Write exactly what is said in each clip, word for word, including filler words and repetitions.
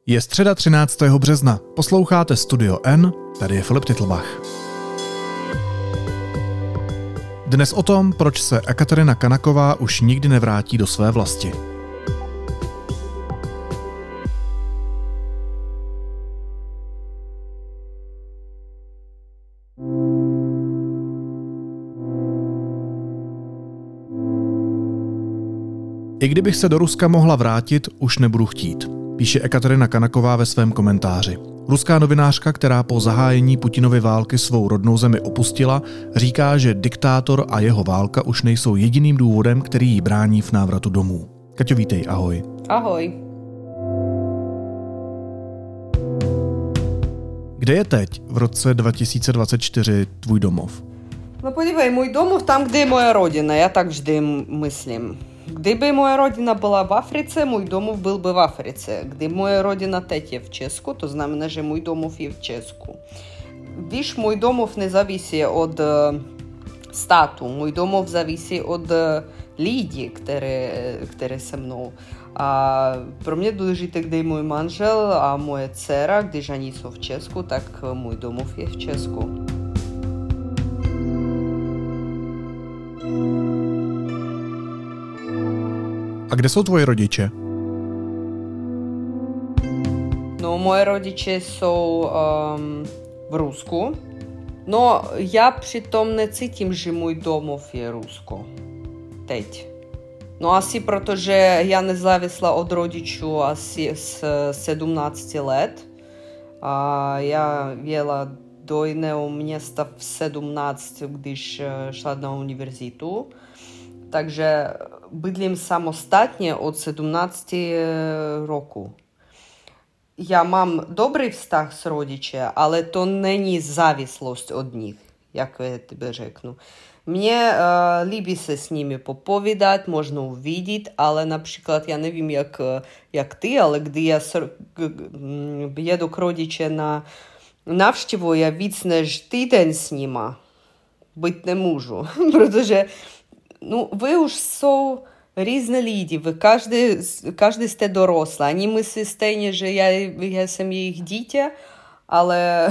Je středa třináctého března. Posloucháte Studio N, tady je Filip Titlbach. Dnes o tom, proč se Ekaterina Kanaková už nikdy nevrátí do své vlasti. I kdybych se do Ruska mohla vrátit, už nebudu chtít, píše Ekaterina Kanaková ve svém komentáři. Ruská novinářka, která po zahájení Putinovy války svou rodnou zemi opustila, říká, že diktátor a jeho válka už nejsou jediným důvodem, který jí brání v návratu domů. Kaťo, vítej, ahoj. Ahoj. Kde je teď, v roce dva tisíce dvacet čtyři, tvůj domov? No podívej, můj domov tam, kde je moja rodina, já tak vždy myslím. Kdyby moja rodina byla v Africe, můj domov byl by v Africe. Kdyby moja rodina teď je v Česku, to znamená, že můj domov je v Česku. Víš, můj domov nezávisí od státu, můj domov závisí od lidí, které, které se mnou. A pro mě důležité, kde je můj manžel a moje dcera, když oni jsou v Česku, tak můj domov je v Česku. A kde jsou tvoji rodiče? No, moje rodiče jsou um, v Rusku. No, já přitom necítím, že můj domov je Rusko. Teď. No, asi protože já nezávisla od rodičů asi z sedmnácti let. A já jela do jiného města v sedmnácti, když šla na univerzitu. Takže bydlím samostatně od sedmnácti roku. Já mám dobrý vztah s rodiče, ale to není závislost od nich, jak já tebe řeknu. Mně uh, líbí se s nimi popovídat, možná uvidět, ale například já nevím, jak, jak ty, ale když já s, jedu k rodiče na návštěvu, já víc než týden s nima být nemůžu, protože ну, ви už jsou різні lidi, ви každý, každý jste doroslá. Oni myslí stejně, že já, já jsem jejich dítě, ale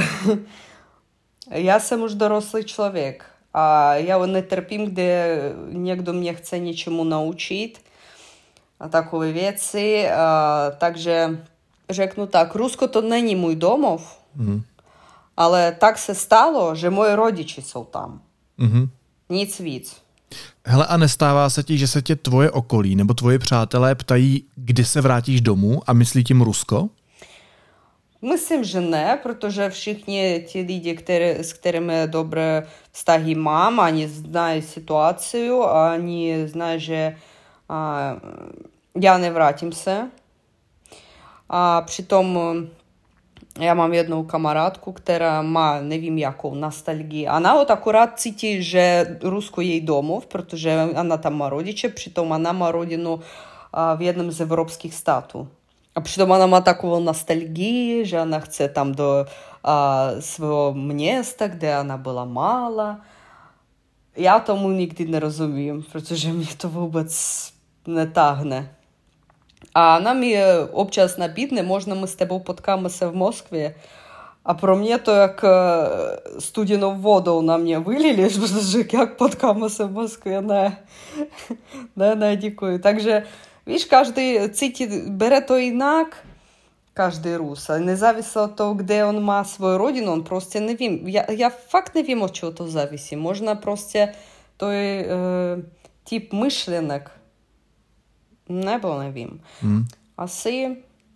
já jsem už doroslý člověk. A já netrpím, kde někdo mě chce něčemu naučit a takové věci. A, takže řeknu tak, Rusko to není můj domov, mm. ale tak se stalo, že moji rodiče jsou tam. Mm-hmm. Nic víc. Hele, a nestává se ti, že se tě tvoje okolí nebo tvoje přátelé ptají, kdy se vrátíš domů a myslí tím Rusko? Myslím, že ne, protože všichni ti lidi, které, s kterými dobré vztahy mám, oni znají situaci a oni znají, že a, já nevrátím se. A přitom já mám jednu kamarádku, která má nevím jakou nostalgii. Она вот аккурат cítí, že Rusko je její domov, protože ona tam má rodiče, přitom ona má rodinu v jednom z evropských států. A přitom ona má takovou nostalgii, že ona chce tam do a, svého města, kde ona byla malá. Já tomu nikdy nerozumím, protože mě to vůbec netáhne. A ona mi občas nabídne, možná my s tebou potkáme se v Moskvě. A pro mě to jak studenou vodou na mě vylili, protože jak potkáme se v Moskvě, ne. Ne, ne, děkuji. Takže, víš, každý cítí, bere to jinak, každý Rus. Nezávisle od toho, kde on má svou rodinu, on prostě nevím. Já, já fakt nevím, od čeho to závisí. Možná prostě to je e, typ myšlenek. Nebo nevím. Hmm. Asi...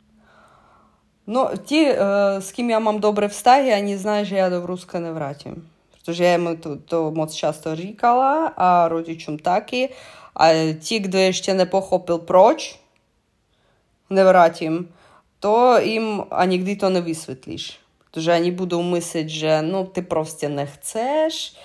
No, ti, s kým já mám dobré vztahy, oni znají, že já do Ruska nevrátím. Protože já jim to, to moc často říkala a rodičům taky. A ti, kdo ještě nepochopil, proč nevrátím, to jim a nikdy to nevysvětlíš. Protože oni budou myslet, že no, ty prostě nechceš.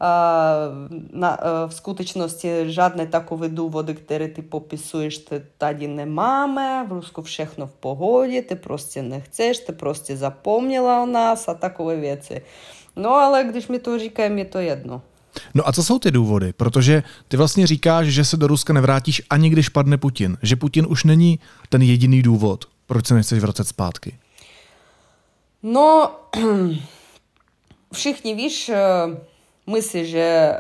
Na, v skutečnosti žádné takové důvody, které ty popisuješ, tady nemáme, v Rusku všechno v pohodě, ty prostě nechceš, ty prostě zapomněla o nás a takové věci. No ale když mi to říkají, je to jedno. No a co jsou ty důvody? Protože ty vlastně říkáš, že se do Ruska nevrátíš ani když padne Putin. Že Putin už není ten jediný důvod, Proč se nechceš vracet zpátky? No, všichni, víš, myslí, že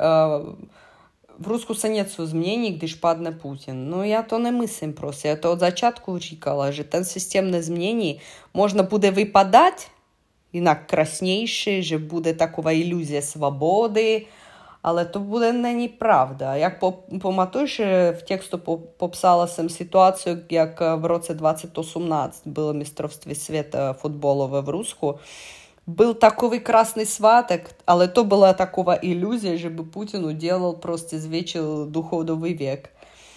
v Rusku se něco změní, když padne Putin. No já to nemyslím prostě. Já to od začátku říkala, že ten systém nezmění. Možná bude vypadat jinak krásnější, že bude taková iluzie svobody, ale to bude není pravda. Jak po, pamatuješ, v textu po, popsala jsem situaci, jak v roce dvacet osmnáct bylo mistrovství světa fotbalové v Rusku. Byl takový krásný svátek, ale to byla taková иллюзия, že by Putin udělal, prostě zvětšil duchovní věk.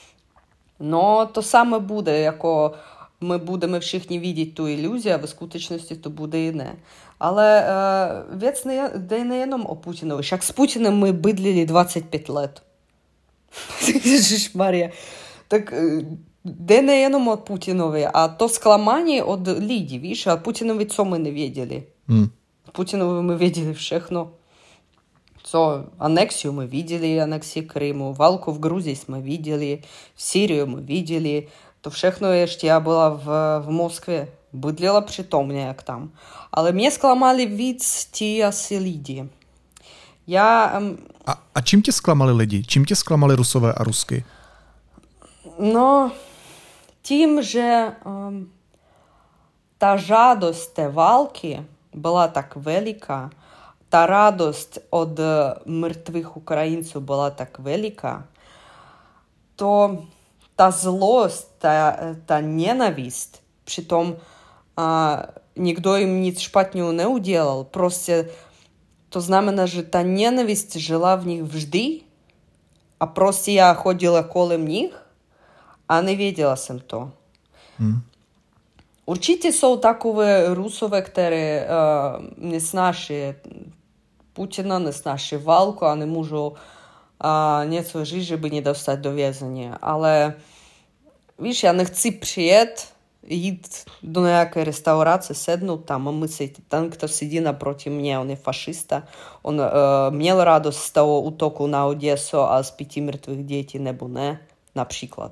No to samé bude, jako my budeme všichni vidět tu иллюзию, a ve skutečnosti to bude jiné. Ale uh, věc ne, jde nejenom o Putinovi. Však s Putinem my bydlili dvacet pět let. Ježišmarja. Tak jde nejenom o Putinovi, a to zklamání od lidí, víš, a Putinovi co my nevěděli. Hmm. Putinovi my věděli všechno. Co, анексию мы видели, анексию Криму, válku v Gruzii jsme viděli, v Syrii мы viděli, to všechno ještě já byla v, v Moskvě, bydlela přitom nějak tam. Ale mě zklamali víc ti asi lidi. Já... Um, a, a čím tě zklamali lidi? Čím tě zklamali Rusové a Rusky? No, tím, že um, ta žádost té války byla tak veliká, ta radost od mrtvých Ukrajinců byla tak veliká, to ta zlost, ta, ta nenavist, přitom a, nikdo jim nic špatného neudělal, prostě to znamená, že ta nenavist žila v nich vždy a prostě já chodila kolem nich a nevěděla jsem to. Hmm. Určitě jsou takové Rusové, které uh, nesnáší Putina, nesnáší válku a nemůžou uh, něco říct, že by nedostat do vězení. Ale víš, já nechci přijet, jít do nějaké restaurace, sednout tam a myslet, ten, kdo sedí naproti mě, on je fašista, on uh, měl radost z toho útoku na Oděsu a z pěti mrtvých dětí, nebo ne, například.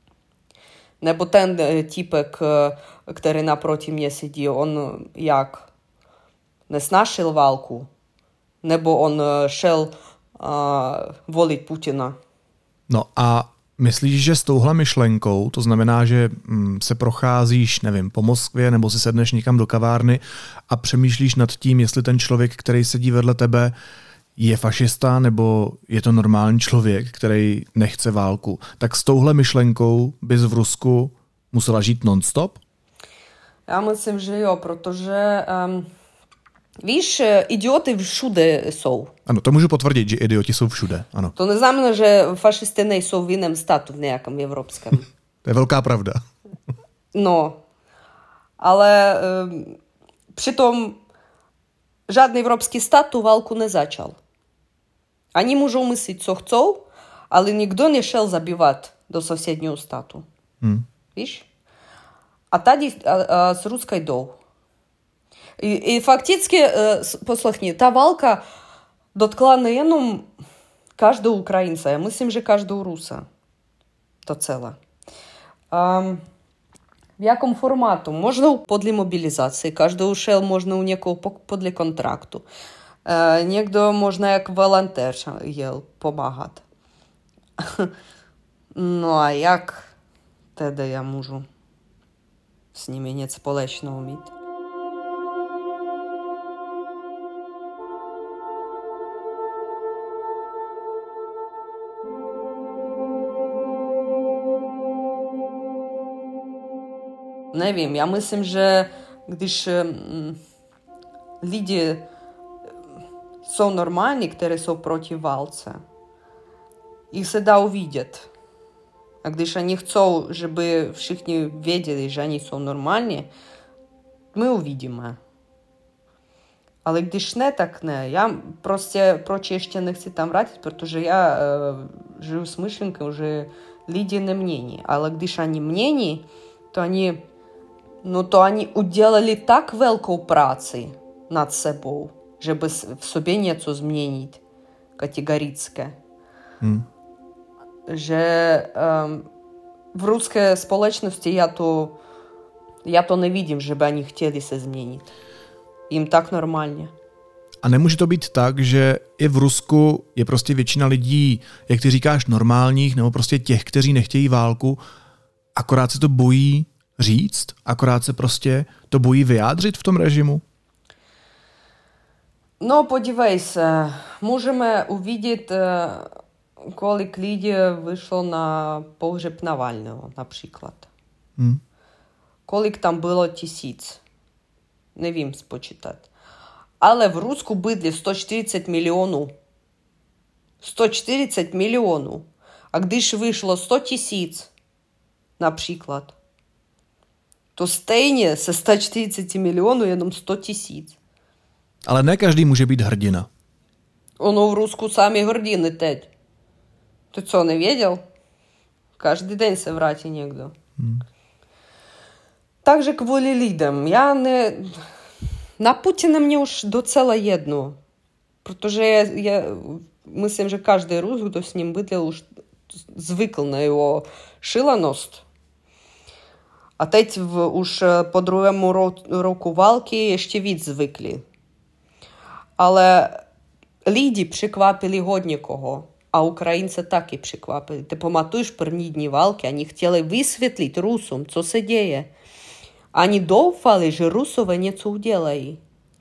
Nebo ten typek, který naproti mě sedí, on jak? Nesnášel válku? Nebo on šel uh, volit Putina? No a myslíš, že s touhle myšlenkou, to znamená, že mm, se procházíš, nevím, po Moskvě, nebo si sedneš někam do kavárny a přemýšlíš nad tím, jestli ten člověk, který sedí vedle tebe, je fašista, nebo je to normální člověk, který nechce válku. Tak s touhle myšlenkou bys v Rusku musela žít non-stop? Já myslím, že jo, protože um, víš, idioty všude jsou. Ano, to můžu potvrdit, že idioti jsou všude, ano. To neznamená, že fašisty nejsou v jiném státu, v nějakém evropském. To je velká pravda. No, ale um, přitom žádný evropský stát tu válku nezačal. Они můžou myslet, co chcou, ale nikdo nešel zabývat do sousedního státu. Hmm. Víš? A tady a, a, s Ruskou jdou. I, I fakticky, poslechni, ta válka dotkla nejenom každého Ukrajince, já myslím, že každého Rusa. To celé. Um, v jakom formátu? Možná podle mobilizace, každý šel možná u někoho podle kontraktu. Uh, někdo možná jak volontér jel pomáhat. No a jak tedy já můžu s nimi něco společného mít? Nevím, já myslím, že když mm, lidi jsou normální, kteří jsou proti válce, jich se dá uvidět. A když oni chcou, żeby všichni věděli, že oni jsou normální, my uvidíme. Ale když ne, tak ne. Já prostě, proč ještě nechci tam vrátit, protože já uh, žiju s myšlenkou, že lidi nemění. Ale když oni mění, to oni, no to oni udělali tak velkou práci nad sebou, żeby v sobě něco změnit kategorické. Hmm. Že um, v ruské společnosti já to Já to nevidím, že by oni chtěli se změnit. Jim tak normálně. A nemůže to být tak, že i v Rusku je prostě většina lidí, jak ty říkáš, normálních, nebo prostě těch, kteří nechtějí válku, akorát se to bojí říct, akorát se prostě to bojí vyjádřit v tom režimu? No, podívej se, můžeme uvidět, kolik lidí vyšlo na pohřeb Navalného, například. Hmm. Kolik tam bylo tisíc. Nevím spočítat. Ale v Rusku bydlí sto čtyřicet milionů. sto čtyřicet milionů. A když vyšlo sto tisíc, například, to stejně se sto čtyřicet milionů jenom sto tisíc. Ale ne každý může být hrdina. Ono v Rusku sami hrdiny teď. Ty co, nevěděl? Každý den se vrátí někdo. Hmm. Takže kvůli lidem. Já ne... Na Putina mě už docela jedno. Protože já, já myslím, že každý Rus, kdo s ním bydlel, už zvykl na jeho šílenost. A teď v, už po druhému ro, roku války ještě víc zvykli. Ale lidi překvapili hodně koho. A Ukrajince taky překvapili. Ty pamatuješ první dny války? Oni chtěli vysvětlit Rusům, co se děje. Oni doufali, že Rusové něco udělají.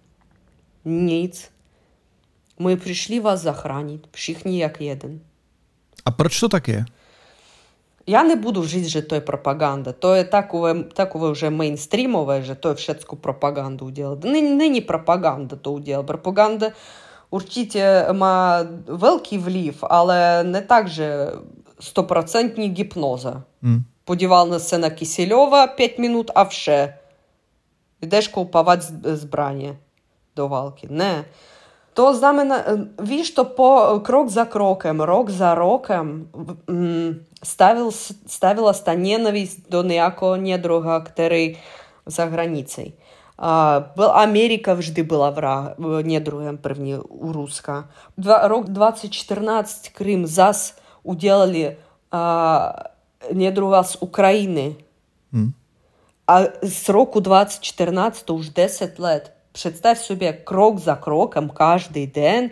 Nic. My přišli vás zachránit. Všichni jak jeden. A proč to tak je? Já nebudu říct, že to je propaganda. To je takové, takové už mainstreamové, že to je všecko propagandu udělal. Není propaganda to udělal. Propaganda určitě má velký vliv, ale не так же стопроцентní гіпноза. Hmm. Подівав се на Кисельова п'ять минут, а вше. Йдеш купувати збрання до валки. Не. То знамена, víš to po krok za krokem, rok za rokem stavil, stavila ta nenavist do nějakého nedruha, který za hranicей. Uh, Amerika vždy byla vra, nedruhem první u Ruska. Dva, rok dvacet čtrnáct Krym zas udělali uh, nedruha z Ukrajiny. Hmm. A z roku dvacet čtrnáct to už deset let. Představ sobě, krok za krokem, každý den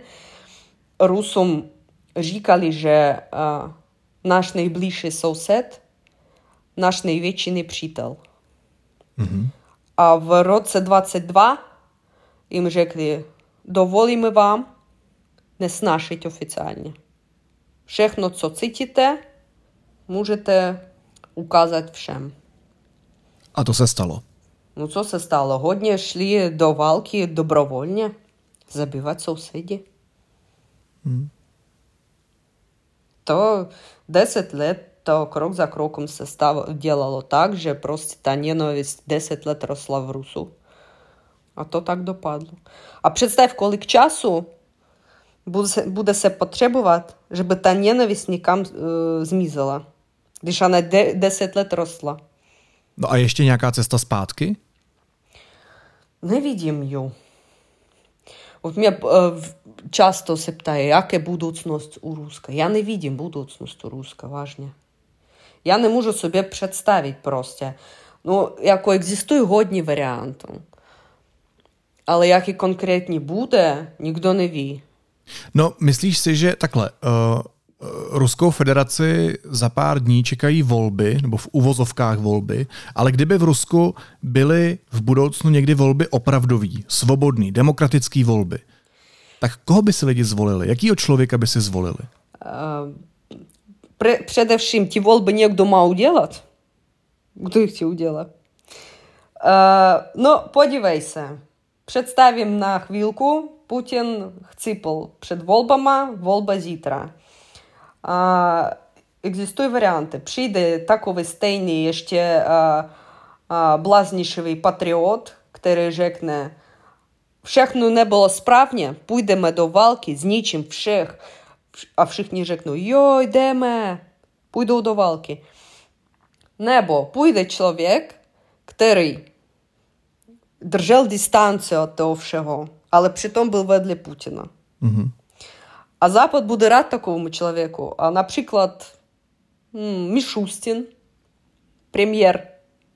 Rusům říkali, že uh, náš nejbližší soused, náš největší nepřítel. Mm-hmm. A v roce dvacet dva jim řekli, dovolíme vám nesnášet oficiálně. Všechno, co cítíte, můžete ukázat všem. A to se stalo? No co se stalo? Hodně šli do války dobrovolně zabývat sousedy. Hmm. To deset let to krok za krokem se stav, dělalo tak, že prostě ta nenávist deset let rostla v Rusu. A to tak dopadlo. A představ, kolik času bude se, bude se potřebovat, żeby ta nenávist někam uh, zmizela, když ona de, deset let rostla. No a ještě nějaká cesta zpátky? Nevidím ju. От mě uh, často se ptají, jaká je budoucnost u Ruska. Já nevidím budoucnost u Ruska, vážně. Já nemůžu sobě představit prostě. No, jako existuje hodně variantů. Ale jaký konkrétní bude, nikdo neví. No, myslíš si, že takhle, uh, Ruskou federaci za pár dní čekají volby, nebo v uvozovkách volby, ale kdyby v Rusku byly v budoucnu někdy volby opravdový, svobodný, demokratický volby, tak koho by si lidi zvolili? Jakýho člověka by si zvolili? Uh, pre, především ty volby někdo má udělat. Kdo jich chce udělat? Uh, no, podívej se. Představím na chvílku, Putin chcípl před volbama, volba zítra. Uh, existují varianty. Přijde takový stejný ještě uh, uh, bláznivý patriot, který řekne, všechno nebylo správně, půjdeme do války, zničím všech. A všichni řeknou, jo, jdeme, půjdou do války. Nebo půjde člověk, který držel distanci od toho všeho, ale přitom byl vedle Putina. Mm-hmm. A Západ bude rád takovému člověku. A například hmm, Мишустин, премьер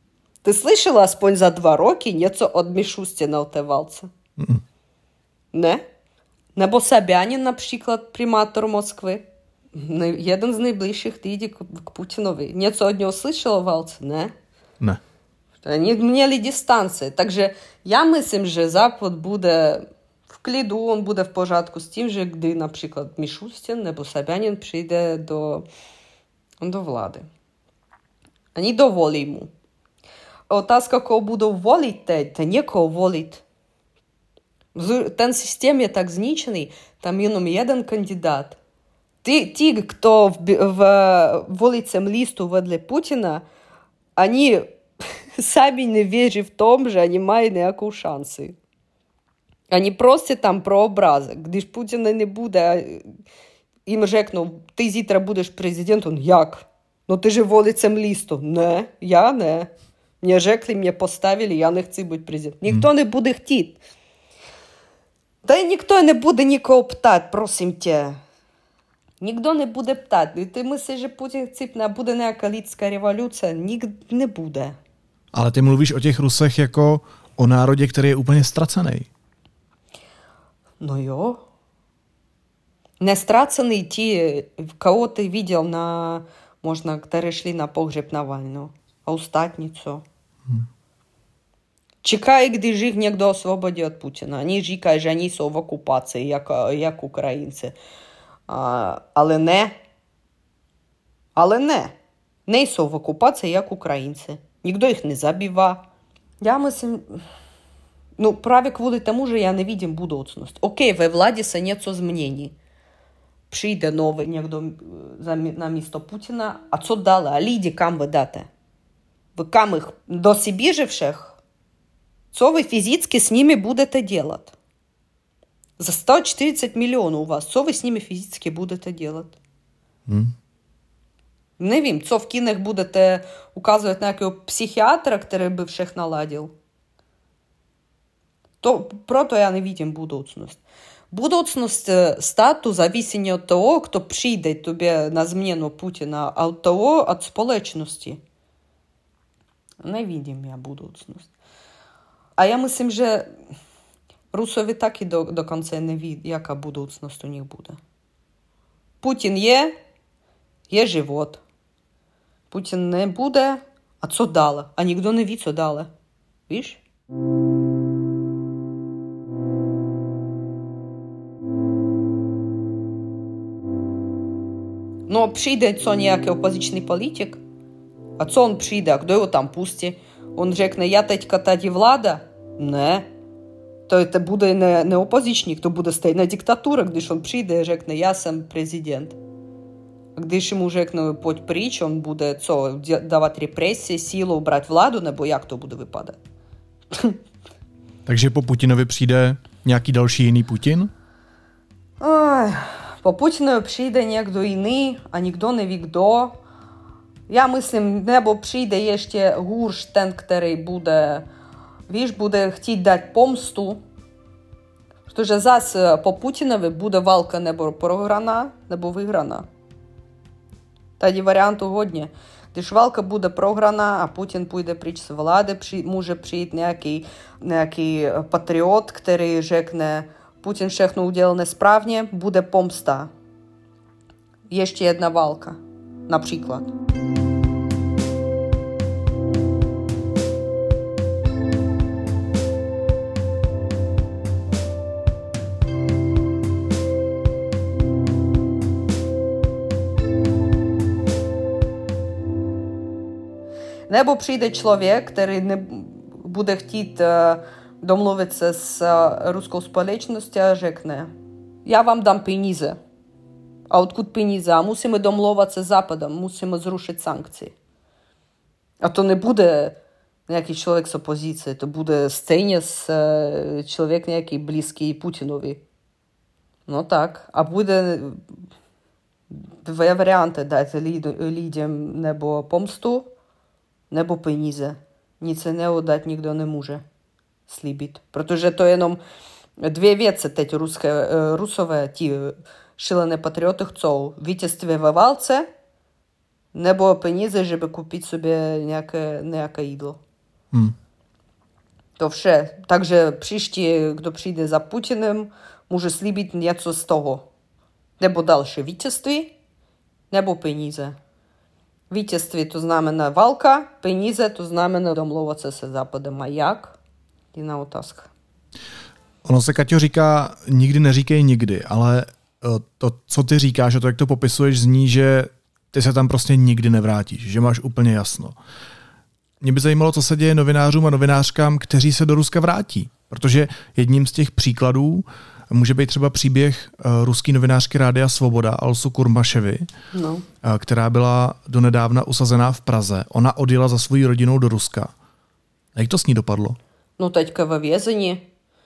Ти слышала aspoň za dva roky něco od Mishustina o té válce? Mm-mm. Ne? Nebo Sobyanin, například primátor Moskvy. Jeden z nejbližších lidí k, k Putinovi. Něco od něho slyšela o válce? Ne? Ne. Они měli distanci. Takže já myslím, že Západ bude v klidu, on bude v pořádku s tím, že kdy například Mishustin nebo Sobyanin přijde do, do vlády. Oni dovolí mu. Otázka, koho budou volit teď, to někoho volit. Ten systém je tak zničený, tam jenom jeden kandidát. Ty, ti, кто в, в volícím listu vedle Putina, они sami nevěří v tom, že oni mají nějakou šanci. Oni prostě tam pro obrázek. Když Putina nebude, jim řeknou, ty zítra budeš prezident, on jak? No ty же v volícím listu. Ne, já ne. Mě řekli, mě postavili, já nechci být prezident. Nikdo hmm. nebude chtít. Та ніхто не буде нікого питати, просим тě. Ніхто не буде питати. І ти myslíš, že Putin cipne, bude nějaká lidská revoluce? Nikdy nebude. Ale ty mluvíš o těch Rusech jako o národě, který je úplně ztracený. No jo. Nestracený ti, кого ты видел на, možná, které šli na pohřeb Навального. А ostatní co? Hmm. Чекає, když їх někdo освободí od Putina. Вони říkají, že вони jsou v okupaci, як, як українці. А, але не. Але не. Nejsou v okupaci, jak українці. Ніхто їх не забивав. Я myslím, ну, právě kvůli tomu, že já nevidím budoucnost. Окей, ve vládě se něco změní. Přijde nový někdo na místo Putina. A co dále? A lidi kam vy dáte? Vy kam jich? Do Sibíře všech? Co вы физически с ними будете делать? За сто четыридцать миллионов у вас. Co vy s nimi fyzicky budete dělat? Hmm. Nevím, co v kinech budete ukazovat nějakého psychiatra, který by všech naladil. To, proto já nevidím budoucnost. Budoucnost státu závisí не od toho, kdo přijde tobě na změnu Putina, a od toho, od společnosti. Nevidím já budoucnost. A я myslím, že Rusové taky do, dokonce neví, jaká budoucnost u nich bude. Putin je, je život. Putin nebude, a co dále? A nikdo neví, co dále. Víš? No přijde co nějaký opoziční politik? A co on přijde? A kdo ho tam pustí? Он řekne, я teďka tady vláda? Ne. To, to bude ne, ne opozičník, to bude stejná diktatura, když on přijde a řekne, já jsem prezident. A když mu řekne, pojď pryč, on bude co, dávat represie, sílu, brát vládu, nebo jak to bude vypadat? Takže po Putinovi přijde nějaký další jiný Putin? Ой, po Putinovi přijde někdo jiný, a nikdo neví kdo. Já myslím, nebo přijde ještě hůř ten, který bude, víš, bude chtít dát pomstu. Protože zase po Putinovi bude válka nebo prohraná, nebo vyhraná. Tady variantů hodně. Když válka bude prohraná a Putin půjde pryč z vlády, při, může přijít nějaký, nějaký patriot, který řekne, Putin všechno udělal nesprávně, bude pomsta. Ještě jedna válka. Například. Nebo přijde člověk, který ne, bude chtít uh, domluvit se s uh, ruskou společností a řekne, já vám dám peníze. A odkud peníze? A musíme domlouvat se Západem, musíme zrušit sankce. A to nebude nějaký člověk z opozice, to bude stejně s, uh, člověk nějaký blízký Putinovi. No tak. A bude dvě varianty dát lidem nebo pomstu, nebo peníze. Nic jiného dát nikdo nemůže slíbit. Protože to jenom dvě věci teď ruské, Rusové, ti šílené patrioty chcou. Vítězství ve válce nebo peníze, żeby kupiť sobie nějaké, nějaké jídlo. Hmm. To vše. Takže příští, kdo přijde za Putinem, může slíbit něco z toho. Nebo další vítězství, nebo peníze. Vítězství to znamená válka, peníze to znamená domlouvat se se Západem. A jak? Jiná otázka. Ono se, Kaťo, říká, nikdy neříkej nikdy, ale to, co ty říkáš a to, jak to popisuješ, zní, že ty se tam prostě nikdy nevrátíš, že máš úplně jasno. Mě by zajímalo, co se děje novinářům a novinářkám, kteří se do Ruska vrátí. Protože jedním z těch příkladů může být třeba příběh ruské novinářky Rádia Svoboda Alsu Kurmaševy, no. která byla donedávna usazená v Praze. Ona odjela za svojí rodinou do Ruska. A jak to s ní dopadlo? No teďka ve vězení.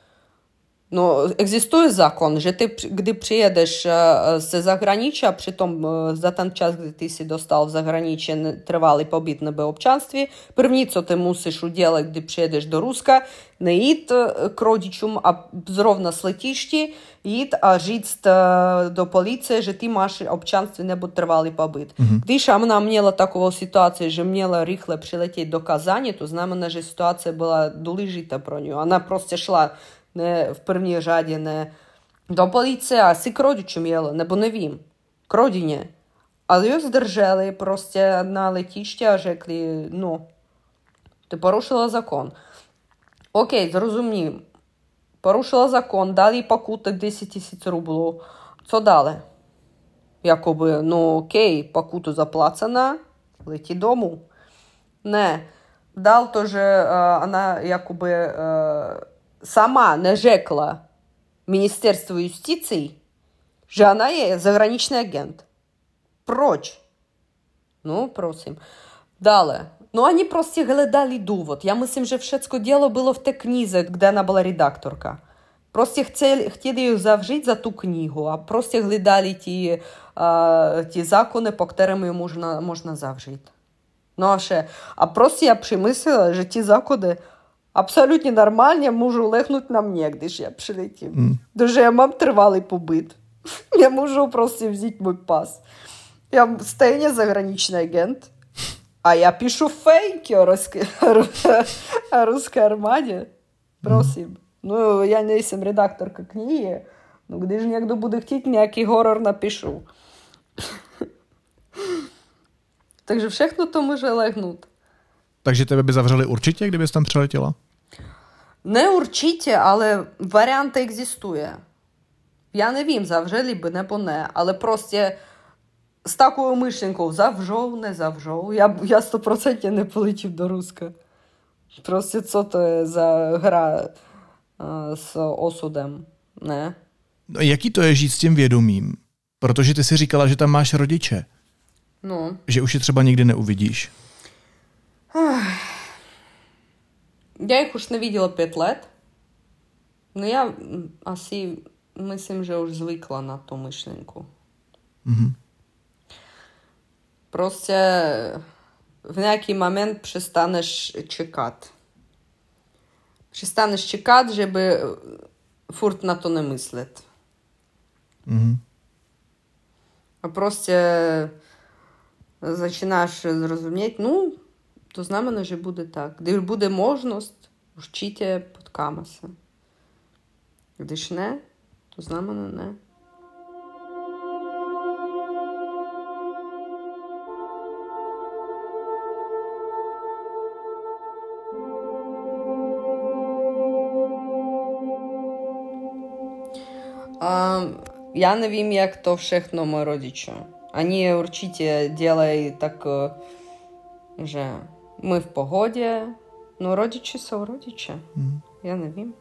No, existuje zákon, že ty, kdy přijedeš ze zahraničí, a přitom za ten čas, kdy ty si dostal v zahraničí trvalý pobyt nebo občanství, první, co ty musíš udělat, kdy přijedeš do Ruska, nejít k rodičům a zrovna z letiště jít a říct do policie, že ty máš občanství nebo trvalý pobyt. Mm-hmm. Když ona měla takovou situaci, že měla rychle přiletět do Kazání, to znamená, že situace byla důležitá pro ní. Ona prostě šla ne v první řadě ne do policie, asi k rodičům jela, nebo nevím, k rodině. Ale ji zdrželi prostě na letiště a řekli, no, ty porušila zákon. OK, zrozumím. Porušila zákon, dali pokutek deset tisíc rublů. Co dále? Jakoby, no OK, pokutu заплачена, leti domů. Ne, dal to, že uh, ona jakoby uh, sama neřekla Ministerstvu justicji, že ona je zahraniční agent. Proč? No, prosím. Dále. No, oni prostě hledali důvod. Já myslím, že všecko dělo bylo v té knize, kde ona byla redaktorka. Prostě chtěli, chtěli ji zavřít za tu knihu a prostě hledali ti, uh, ti zákony, po kterým ji možná, možná zavřít. No a vše. A prostě já přemyslela, že ti zákony абсолютно нормально можу легнути на мне, když я прилетів. Mm. Дуже я мам тривалий побит. Я можу просто взяти мой пас. Я стейня заграничний агент, а я пишу фейки о русской, о русской армаде. Просим. Mm. Ну, я не jsem редакторка книги, но když někdo bude chtít, nějaký horor napíšu. Takže všechno to může lehnout. Takže tebe by zavřeli určitě, kdybys tam přiletěla? Ne určitě, ale variant existuje. Já nevím, zavřeli by nebo ne, ale prostě s takovou myšlenkou zavřou, nezavřou. Já, já stoprocentně nepoletím do Ruska. Prostě co to je za hra uh, s osudem, ne? No, jaký to je žít s tím vědomím? Protože ty si říkala, že tam máš rodiče. No. Že už je třeba nikdy neuvidíš. Я их уж невидела пять лет, но я asi myslím, že už zvykla na tu myšlenku. Mm-hmm. Prostě v nějaký moment přestaneš čekat. Přestaneš čekat, že by furt na to nemyslet. Mm-hmm. A prostě začínáš zrozumět, no, to znamená, že bude tak. Když bude možnost, určitě potkáme se. Když ne, to znamená ne. A já nevím, jak to všechno moji rodiče. Они určitě dělají tak, že my v pohodě, no rodiče jsou rodiče. Mm. Já nevím.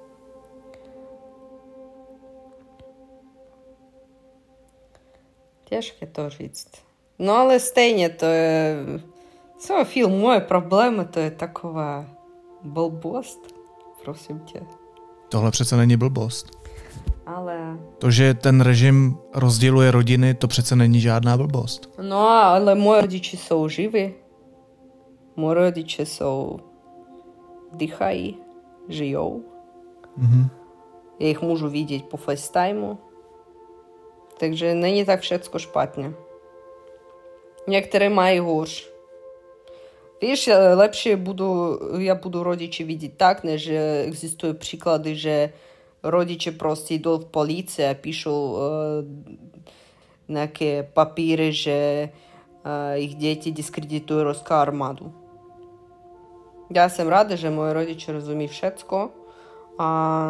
Těžké to říct. No ale stejně to je... Co film, moje problémy, to je taková blbost. Prosím tě. Tohle přece není blbost. Ale... To, že ten režim rozděluje rodiny, to přece není žádná blbost. No, ale moje rodiče jsou živí. Moje rodiče jsou... dýchají, žijou. Mm-hmm. Já jich můžu vidět po FaceTimeu. Takže není tak všecko špatně. Některé mají hůř. Víš, lepšie budu, ja budu rodiče vidieť tak, než existujú príklady, že rodiče proste idú v polícii a píšu uh, nejaké papíry, že uh, ich deti diskreditujú ruskou armádu. Ja som rada, že moji rodiče rozumí všetko a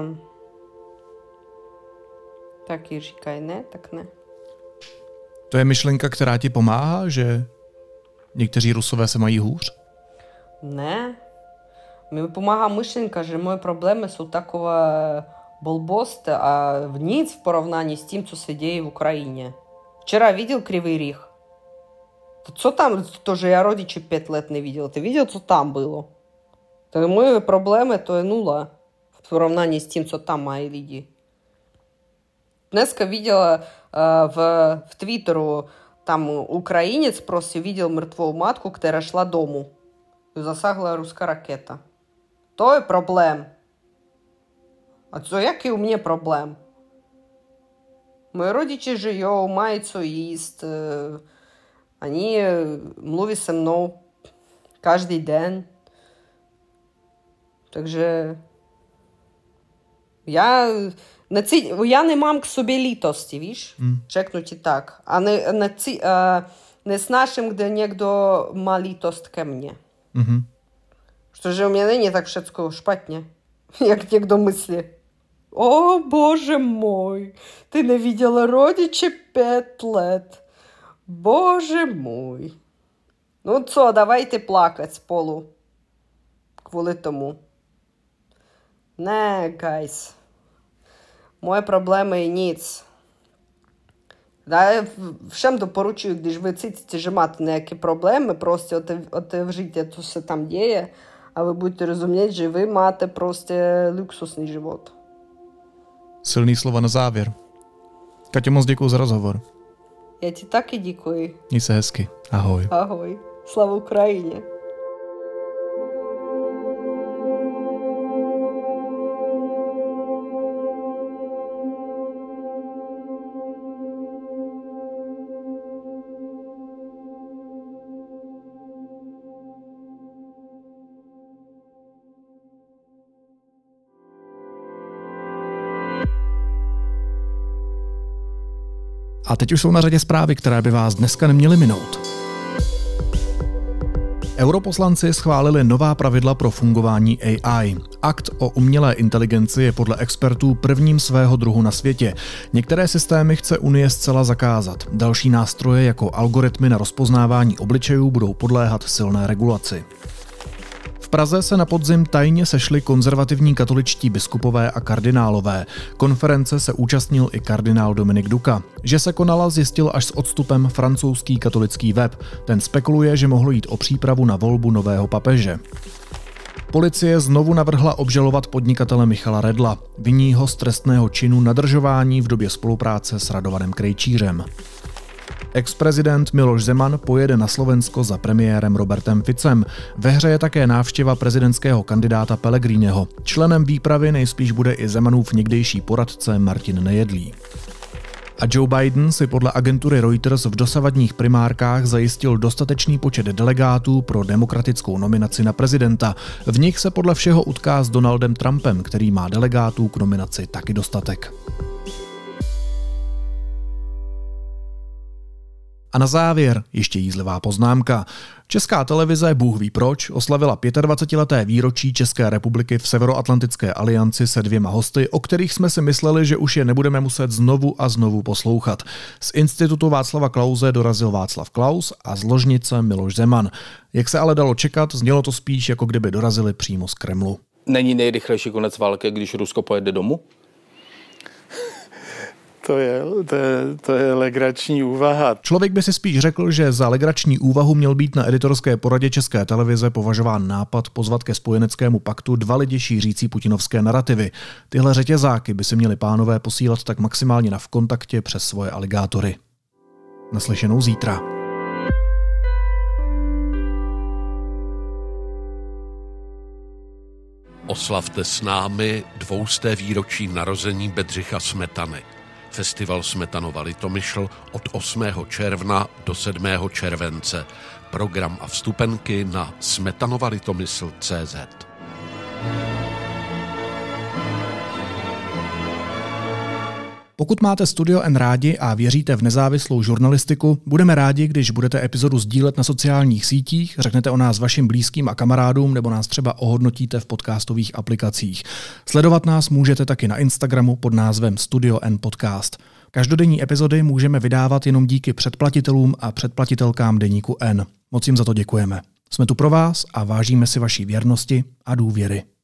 taky říkají ne, tak ne. To je myšlenka, která ti pomáhá, že někteří Rusové se mají hůř? Ne. Mně pomáhá myšlenka, že moje problémy jsou takové blbosti a nic v porovnání s tím, co se děje v Ukrajině. Včera viděl Kривий Ріг. Co tam, to, že já rodiče pět let neviděl. Ty viděl, co tam bylo? Tak moje problémy to je nula v porovnání s tím, co tam mají lidi. Dneska видела uh, в, в Твиттеру, там украинец просто видел мертвую матку, которая шла дому. И засагла русская ракета. То є проблем. А це який у мене проблем? Мої родичі живуть, мають що їсти. Вони мовлять зі мною кожен день. Takže я, не ці, я не мам к собі літості, víš? Mm. Řeknu ti tak. A ne, ne, ці, uh, не snažím, kde někdo má lítost ke mně. Mm-hmm. Protože u mě není tak všecko špatně, jak někdo myslí. O, bože můj, ty neviděla rodiče pět let. Bože můj. Ну co, давайте плакать spolu. Kvůli tomu. Ne, guys. Moje problémy je nic. Я всем doporučuji, když vy cítíte, že máte nějaké problémy, prostě otevřите, co se tam děje a vy budete rozumět, že vy máte prostě luxusný život. Silný slova na závěr. Katě, moc děkuji za rozhovor. Já ti taky děkuji. Měj se hezky. Ahoj. Ahoj. Slava Ukrajině. A teď už jsou na řadě zprávy, které by vás dneska neměly minout. Europoslanci schválili nová pravidla pro fungování A I. Akt o umělé inteligenci je podle expertů prvním svého druhu na světě. Některé systémy chce Unie zcela zakázat. Další nástroje jako algoritmy na rozpoznávání obličejů budou podléhat silné regulaci. V Praze se na podzim tajně sešli konzervativní katoličtí biskupové a kardinálové. Konference se účastnil i kardinál Dominik Duka. Že se konala, zjistil až s odstupem francouzský katolický web. Ten spekuluje, že mohlo jít o přípravu na volbu nového papeže. Policie znovu navrhla obžalovat podnikatele Michala Redla. Viní ho z trestného činu nadržování v době spolupráce s Radovanem Krejčířem. Ex-prezident Miloš Zeman pojede na Slovensko za premiérem Robertem Ficem. Ve hře je také návštěva prezidentského kandidáta Pellegriniho. Členem výpravy nejspíš bude i Zemanův někdejší poradce Martin Nejedlý. A Joe Biden si podle agentury Reuters v dosavadních primárkách zajistil dostatečný počet delegátů pro demokratickou nominaci na prezidenta. V nich se podle všeho utká s Donaldem Trumpem, který má delegátů k nominaci taky dostatek. A na závěr ještě jízlivá poznámka. Česká televize, Bůh ví proč, oslavila dvacetileté výročí České republiky v Severoatlantické alianci se dvěma hosty, o kterých jsme si mysleli, že už je nebudeme muset znovu a znovu poslouchat. Z Institutu Václava Klause dorazil Václav Klaus a z ložnice Miloš Zeman. Jak se ale dalo čekat, znělo to spíš, jako kdyby dorazili přímo z Kremlu. Není nejrychlejší konec války, když Rusko pojede domů? To je, to, je, to je legrační úvaha. Člověk by si spíš řekl, že za legrační úvahu měl být na editorské poradě České televize považován nápad pozvat ke spojeneckému paktu dva lidi šířící putinovské narativy. Tyhle řetězáky by si měli pánové posílat tak maximálně na vkontaktě přes svoje aligátory. Naslyšenou zítra. Oslavte s námi dvousté výročí narození Bedřicha Smetany. Festival Smetanova Litomyšl od osmého června do sedmého července. program a vstupenky na smetanova-litomysl tečka cé zet. Pokud máte Studio N rádi a věříte v nezávislou žurnalistiku, budeme rádi, když budete epizodu sdílet na sociálních sítích, řeknete o nás vašim blízkým a kamarádům nebo nás třeba ohodnotíte v podcastových aplikacích. Sledovat nás můžete taky na Instagramu pod názvem Studio N Podcast. Každodenní epizody můžeme vydávat jenom díky předplatitelům a předplatitelkám deníku N. Moc jim za to děkujeme. Jsme tu pro vás a vážíme si vaší věrnosti a důvěry.